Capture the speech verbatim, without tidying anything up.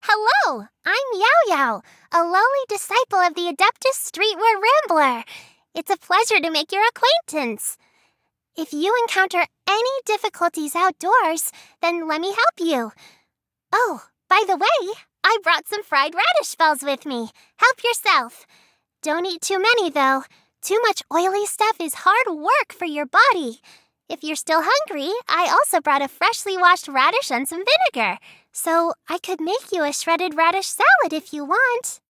Hello, I'm Yao Yao, a lowly disciple of the Adeptus Streetwear Rambler. It's a pleasure to make your acquaintance. If you encounter any difficulties outdoors, then let me help you. Oh, by the way, I brought some fried radish balls with me. Help yourself. Don't eat too many, though. Too much oily stuff is hard work for your body. If you're still hungry, I also brought a freshly washed radish and some vinegar. So I could make you a shredded radish salad if you want.